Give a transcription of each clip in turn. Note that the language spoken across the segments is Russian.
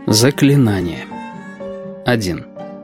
Заклинание. 1.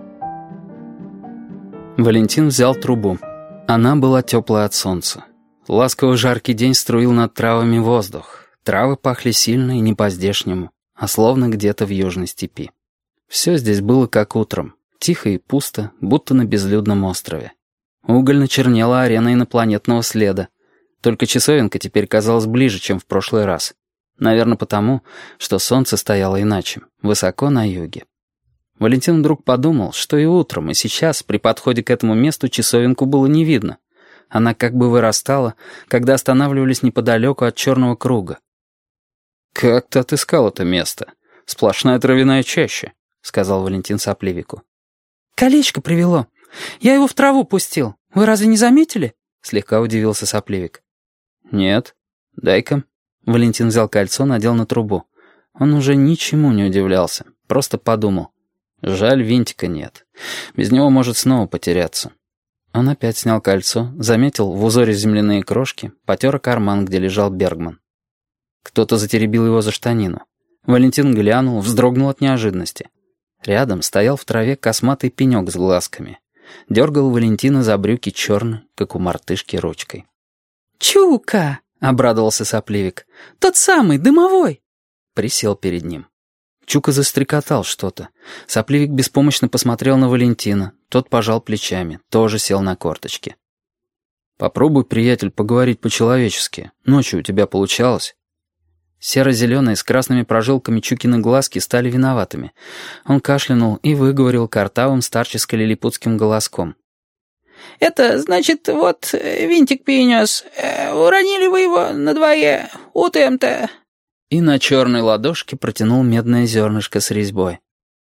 Валентин взял трубу. Она была теплая от солнца. Ласковый жаркий день струил над травами воздух. Травы пахли сильно и не по-здешнему, а словно где-то в южной степи. Все здесь было как утром. Тихо и пусто, будто на безлюдном острове. Угольно чернела арена инопланетного следа. Только часовенка теперь казалась ближе, чем в прошлый раз. Наверное, потому, что солнце стояло иначе, высоко на юге. Валентин вдруг подумал, что и утром, и сейчас при подходе к этому месту часовенку было не видно. Она как бы вырастала, когда останавливались неподалеку от черного круга. «Как ты отыскал это место? Сплошная травяная чаща», — сказал Валентин сопливику. «Колечко привело. Я его в траву пустил. Вы разве не заметили?» — слегка удивился сопливик. «Нет. Дай-ка». Валентин взял кольцо, надел на трубу. Он уже ничему не удивлялся, просто подумал. Жаль, винтика нет. Без него может снова потеряться. Он опять снял кольцо, заметил в узоре земляные крошки, потер карман, где лежал Бергман. Кто-то затеребил его за штанину. Валентин глянул, вздрогнул от неожиданности. Рядом стоял в траве косматый пенек с глазками. Дергал Валентина за брюки черной, как у мартышки, ручкой. «Чука!» — обрадовался сопливик. «Тот самый, дымовой!» Присел перед ним. Чука застрекотал что-то. Сопливик беспомощно посмотрел на Валентина. Тот пожал плечами, тоже сел на корточки. «Попробуй, приятель, поговорить по-человечески. Ночью у тебя получалось?» Серо-зеленые с красными прожилками Чукины глазки стали виноватыми. Он кашлянул и выговорил картавым старческо-лилипутским голоском. «Это, значит, вот винтик перенес. Уронили вы его на дворе. Утром-то...» И на черной ладошке протянул медное зернышко с резьбой.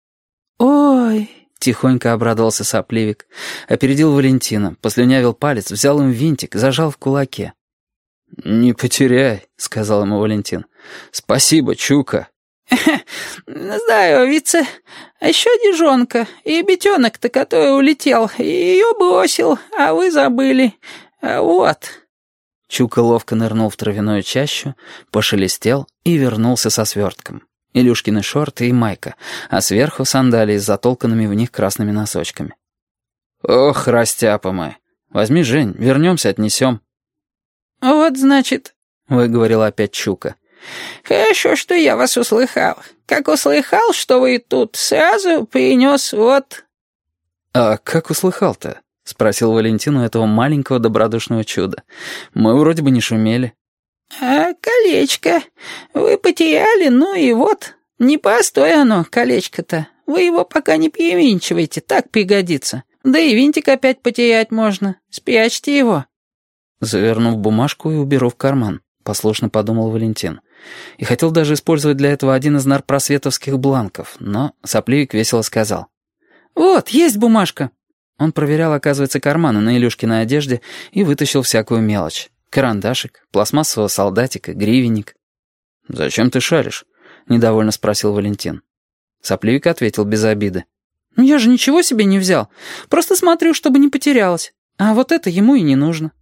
«Ой!» — тихонько обрадовался сопливик. Опередил Валентина, послюнявил палец, взял им винтик, зажал в кулаке. «Не потеряй», — сказал ему Валентин. «Спасибо, Чука». «Здоровица. А еще дежонка. И бетенок-то, который улетел, ее бросил, а вы забыли. Вот». Чука ловко нырнул в травяную чащу, пошелестел и вернулся со свертком. Илюшкины шорты и майка, а сверху сандалии с затолканными в них красными носочками. «Ох, растяпа мы! Возьми, Жень, вернемся, отнесем». «Вот, значит», — выговорила опять Чука. «Хорошо, что я вас услыхал. Как услыхал, что вы тут, сразу принес вот...» «А как услыхал-то?» — спросил Валентин у этого маленького добродушного чуда. «Мы вроде бы не шумели». «А колечко? Вы потеряли, ну и вот. Непростое оно, колечко-то. Вы его пока не перевинчивайте, так пригодится. Да и винтик опять потерять можно. Спрячьте его». «Заверну в бумажку и уберу в карман», — послушно подумал Валентин. И хотел даже использовать для этого один из нарпросветовских бланков, но сопливик весело сказал. «Вот, есть бумажка». Он проверял, оказывается, карманы на Илюшкиной одежде и вытащил всякую мелочь. Карандашик, пластмассового солдатика, гривенник. «Зачем ты шаришь?» — недовольно спросил Валентин. Сопливик ответил без обиды. «Я же ничего себе не взял. Просто смотрю, чтобы не потерялось. А вот это ему и не нужно».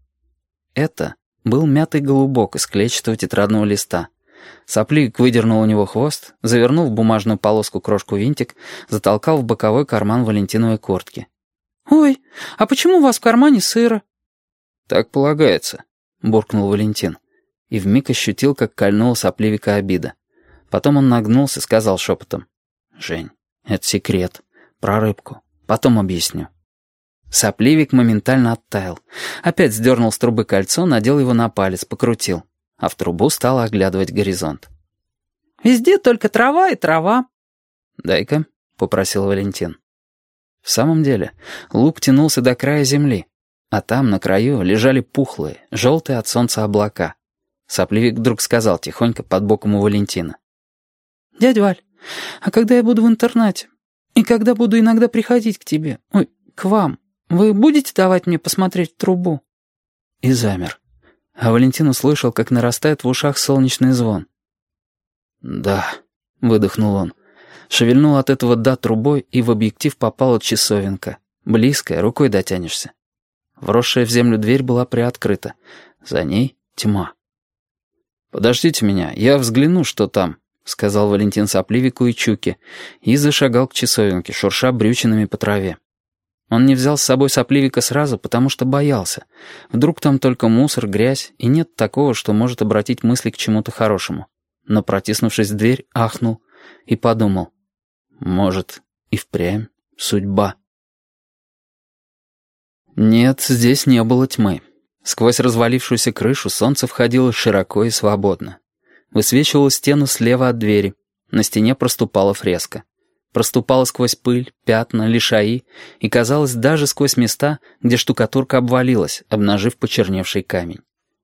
Это был мятый голубок из клетчатого тетрадного листа. Сопливик выдернул у него хвост, завернул в бумажную полоску крошку винтик, затолкал в боковой карман валентиновой куртки. «Ой, а почему у вас в кармане сыро?» «Так полагается», — буркнул Валентин. И вмиг ощутил, как кольнула сопливика обида. Потом он нагнулся, сказал шепотом. «Жень, это секрет. Про рыбку. Потом объясню». Сопливик моментально оттаял. Опять сдернул с трубы кольцо, надел его на палец, покрутил. А в трубу стал оглядывать горизонт. «Везде только трава и трава». «Дай-ка», — попросил Валентин. В самом деле, луг тянулся до края земли, а там, на краю, лежали пухлые, желтые от солнца облака. Сопливик вдруг сказал тихонько под боком у Валентина. «Дядя Валь, а когда я буду в интернате? И когда буду иногда приходить к тебе? Ой, к вам? Вы будете давать мне посмотреть в трубу?» И замер. А Валентин услышал, как нарастает в ушах солнечный звон. «Да», — выдохнул он. Шевельнул от этого «да» трубой, и в объектив попала часовенка. Близкая, рукой дотянешься. Вросшая в землю дверь была приоткрыта. За ней тьма. «Подождите меня, я взгляну, что там», сказал Валентин Сопливику и Чуке, и зашагал к часовенке, шурша брючинами по траве. Он не взял с собой Сопливика сразу, потому что боялся. Вдруг там только мусор, грязь, и нет такого, что может обратить мысли к чему-то хорошему. Но, протиснувшись в дверь, ахнул и подумал: может, и впрямь судьба. Нет, здесь не было тьмы. Сквозь развалившуюся крышу солнце входило широко и свободно. Высвечивало стену слева от двери. На стене проступала фреска. Проступала сквозь пыль, пятна, лишаи и, казалось, даже сквозь места, где штукатурка обвалилась, обнажив почерневший камень.